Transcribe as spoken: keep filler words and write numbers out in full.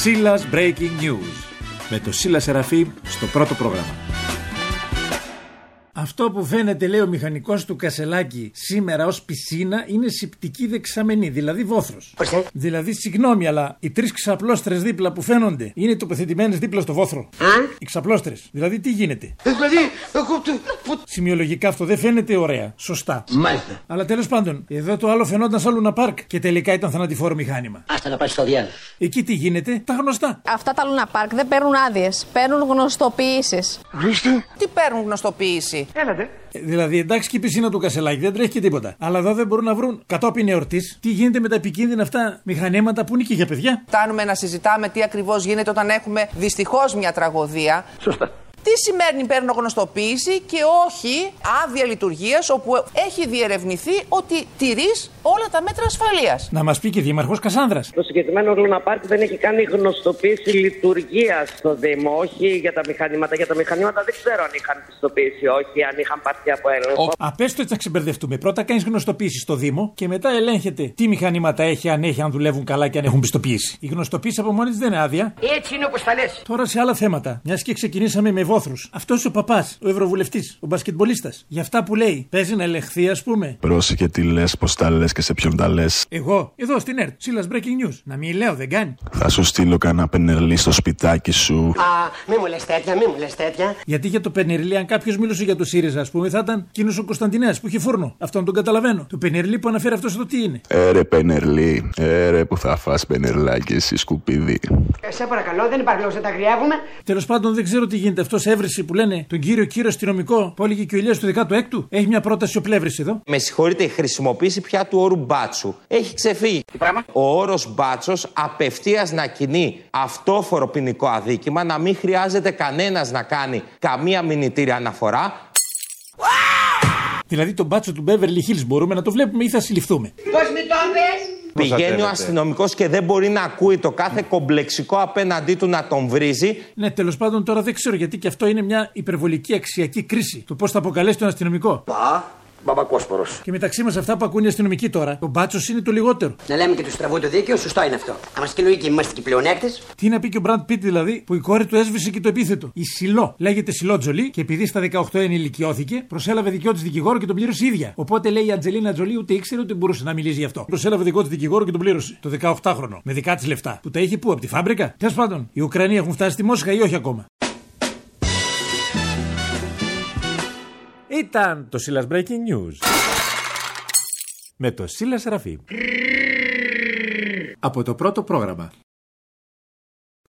Σίλας Breaking News με το Σίλα Σεραφείμ στο πρώτο πρόγραμμα. Αυτό που φαίνεται, λέει ο μηχανικός του Κασελάκη, σήμερα ως πισίνα είναι σηπτική δεξαμενή, δηλαδή βόθρος. Προσέ. Δηλαδή, συγγνώμη, αλλά οι τρεις ξαπλώστρες δίπλα που φαίνονται είναι τοποθετημένες δίπλα στο βόθρο. Α? Οι ξαπλώστρες. Δηλαδή, τι γίνεται. Δηλαδή, εγώ... Σημειολογικά αυτό δεν φαίνεται ωραία. Σωστά. Μάλιστα. Αλλά τέλος πάντων, εδώ το άλλο φαινόταν σαν Λούνα Πάρκ και τελικά ήταν θανατηφόρο μηχάνημα. Άστα να πάει στο διάλογο. Εκεί τι γίνεται, τα γνωστά. Αυτά τα Λούνα Πάρκ δεν παίρνουν άδειες, παίρνουν γνωστοποιήσεις. Γνωστή. Τι παίρνουν γνωστοποίηση. Έλατε. Ε, δηλαδή, εντάξει και η πισίνα του Κασελάκη δεν τρέχει και τίποτα. Αλλά εδώ δεν μπορούν να βρουν κατόπιν εορτής τι γίνεται με τα επικίνδυνα αυτά μηχανήματα που είναι και για παιδιά. Φτάνουμε να συζητάμε τι ακριβώς γίνεται όταν έχουμε δυστυχώς μια τραγωδία. Σωστά. Τι σημαίνει παίρνω γνωστοποίηση και όχι άδεια λειτουργίας όπου έχει διερευνηθεί ότι τηρείς όλα τα μέτρα ασφαλείας. Να μας πει και Δήμαρχος Κασάνδρας. Το συγκεκριμένο Λούνα Πάρκ δεν έχει κάνει γνωστοποίηση λειτουργίας στο Δήμο, όχι για τα μηχανήματα. Για τα μηχανήματα δεν ξέρω αν είχαν πιστοποίηση, όχι, αν είχαν πάρθει από έλεγχο. Απέστω έτσι να ξεμπερδευτούμε. Πρώτα κάνεις γνωστοποίηση στο Δήμο και μετά ελέγχεται τι μηχανήματα έχει, αν έχει, αν δουλεύουν καλά και αν έχουν πιστοποίηση. Η γνωστοποίηση από μόνη της δεν είναι άδεια. Έτσι είναι όπως τα λες. Τώρα σε άλλα θέματα. Μιας και ξεκινήσαμε με βόθρους. Αυτός ο παπάς, ο ευρωβουλευτής, ο μπασκετμπολίστας, για αυτά που λέει, παίζει να ελεγχθεί, ας πούμε. Πρόσεχε τι λες, πώς τα λες και σε ποιον τα λες. Εγώ, εδώ στην ΕΡΤ, Σίλας Breaking News. Να μην λέω, δεν κάνει. Θα σου στείλω κανένα πενερλί στο σπιτάκι σου. Α, μη μου λες τέτοια, μη μου λες τέτοια. Γιατί για το πενερλί, αν κάποιος μίλησε για το ΣΥΡΙΖΑ, ας πούμε, θα ήταν εκείνος ο Κωνσταντινέας που είχε φούρνο. Αυτόν τον καταλαβαίνω. Το πενερλί που αναφέρει αυτός εδώ τι είναι. Έρε πενερλί, έρε που θα φας πενερλάκι εσύ σκουπίδι. Ε, σε παρακαλώ, δεν υπάρχει λόγος να τα γριεύουμε. Τέλος πάντων, δεν ξέρω τι γίνεται. Αυτός έβριση που λένε τον κύριο κύριο αστυνομικό που έλεγε και ο Ηλίας του δέκατου έκτου. Έχει μια πρόταση ο Πλεύρης εδώ. Με συγχωρείτε, η χρησιμοποίηση πια του όρου μπάτσου έχει ξεφύγει. Τι πράγμα? Ο όρος μπάτσος απευθείας να κινεί αυτόφορο ποινικό αδίκημα, να μην χρειάζεται κανένας να κάνει καμία μηνυτήρια αναφορά. Δηλαδή τον μπάτσο του Beverly Hills μπορούμε να το βλέπουμε ή θα συλληφθούμε. Πώς με το πες? Πηγαίνει ο αστυνομικός και δεν μπορεί να ακούει το κάθε κομπλεξικό απέναντί του να τον βρίζει. Ναι, τέλος πάντων τώρα δεν ξέρω γιατί και αυτό είναι μια υπερβολική αξιακή κρίση. Το πώς θα αποκαλέσει τον αστυνομικό. Πα, μπαμπακόσπορος. Και μεταξύ μας αυτά που ακούνε οι αστυνομικοί τώρα, ο μπάτσος είναι το λιγότερο. Να λέμε και του στραβού το δίκαιο, σωστό είναι αυτό. Αν μας και λογική, είμαστε και πλεονέκτες. Τι να πει και ο Μπραντ Πιτ δηλαδή, που η κόρη του έσβησε και το επίθετο. Η Σιλό λέγεται Σιλό Τζολί και επειδή στα δεκαοκτώ ενηλικιώθηκε, προσέλαβε δικό της δικηγόρο και τον πλήρωσε η ίδια. Οπότε λέει η Αντζελίνα Τζολί ούτε ήξερε ούτε μπορούσε να μιλήσει γι' αυτό. Προσέλαβε δικό της δικηγόρο και τον πλήρωσε. Το δεκαοκτάχρονο. Με δικά της λεφτά. Που τα είχε πού, από τη φάμπρικα. Τέλος πάντων, οι Ουκρανοί έχουν φτάσει στη Μόσχα ή όχι ακόμα. Ήταν το Σίλας Breaking News με το Σίλα Σεραφείμ από το πρώτο πρόγραμμα.